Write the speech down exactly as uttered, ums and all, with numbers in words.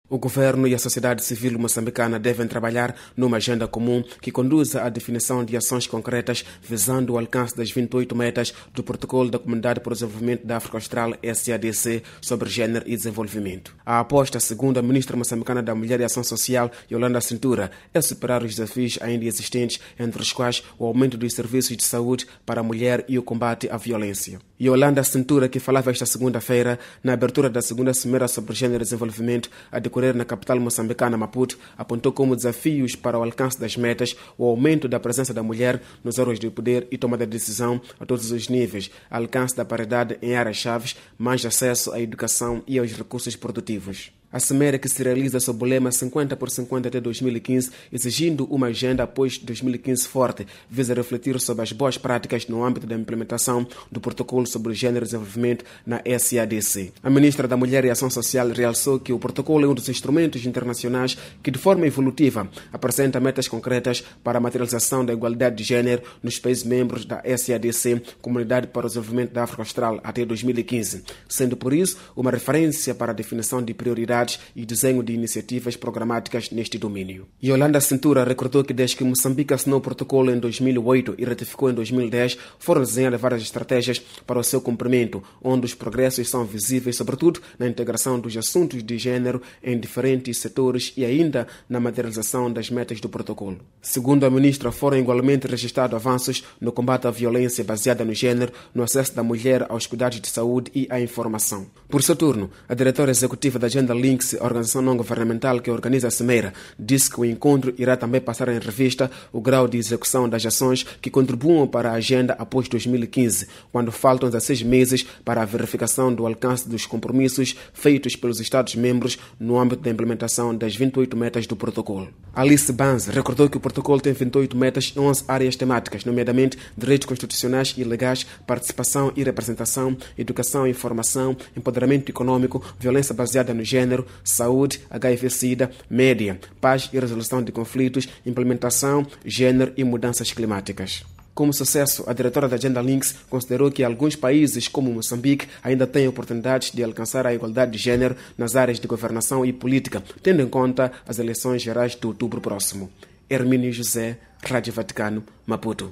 O governo e a sociedade civil moçambicana devem trabalhar numa agenda comum que conduza à definição de ações concretas visando o alcance das vinte e oito metas do Protocolo da Comunidade para o Desenvolvimento da África Austral, S A D C, sobre Gênero e Desenvolvimento. A aposta, segundo a ministra moçambicana da Mulher e Ação Social, Yolanda Cintura, é superar os desafios ainda existentes, entre os quais o aumento dos serviços de saúde para a mulher e o combate à violência. Yolanda Cintura, que falava esta segunda-feira na abertura da segunda cimeira sobre Gênero e Desenvolvimento, a decorrer na capital moçambicana, Maputo, apontou como desafios para o alcance das metas o aumento da presença da mulher nos órgãos de poder e tomada de decisão a todos os níveis, alcance da paridade em áreas-chave, mais acesso à educação e aos recursos produtivos. A cimeira, que se realiza sob o lema cinquenta por cinquenta até dois mil e quinze, exigindo uma agenda após dois mil e quinze forte, visa refletir sobre as boas práticas no âmbito da implementação do Protocolo sobre o Gênero e Desenvolvimento na S A D C. A ministra da Mulher e Ação Social realçou que o protocolo é um dos instrumentos internacionais que, de forma evolutiva, apresenta metas concretas para a materialização da igualdade de gênero nos países membros da S A D C, Comunidade para o Desenvolvimento da África Austral, até dois mil e quinze, sendo por isso uma referência para a definição de prioridades e desenho de iniciativas programáticas neste domínio. Yolanda Cintura recordou que desde que Moçambique assinou o protocolo em dois mil e oito e ratificou em dois mil e dez, foram desenhadas várias estratégias para o seu cumprimento, onde os progressos são visíveis, sobretudo na integração dos assuntos de gênero em diferentes setores e ainda na materialização das metas do protocolo. Segundo a ministra, foram igualmente registrados avanços no combate à violência baseada no gênero, no acesso da mulher aos cuidados de saúde e à informação. Por seu turno, a diretora executiva da Agenda Links, a organização não-governamental que organiza a cimeira, disse que o encontro irá também passar em revista o grau de execução das ações que contribuam para a agenda após dois mil e quinze, quando faltam dezesseis meses para a verificação do alcance dos compromissos feitos pelos Estados-membros no âmbito da implementação das vinte e oito metas do protocolo. Alice Banz recordou que o protocolo tem vinte e oito metas em onze áreas temáticas, nomeadamente direitos constitucionais e legais, participação e representação, educação e informação, empoderamento econômico, violência baseada no gênero, saúde, H I V-Sida, média, paz e resolução de conflitos, implementação, gênero e mudanças climáticas. Como sucesso, a diretora da Agenda Links considerou que alguns países, como Moçambique, ainda têm oportunidades de alcançar a igualdade de gênero nas áreas de governação e política, tendo em conta as eleições gerais de outubro próximo. Hermínio José, Rádio Vaticano, Maputo.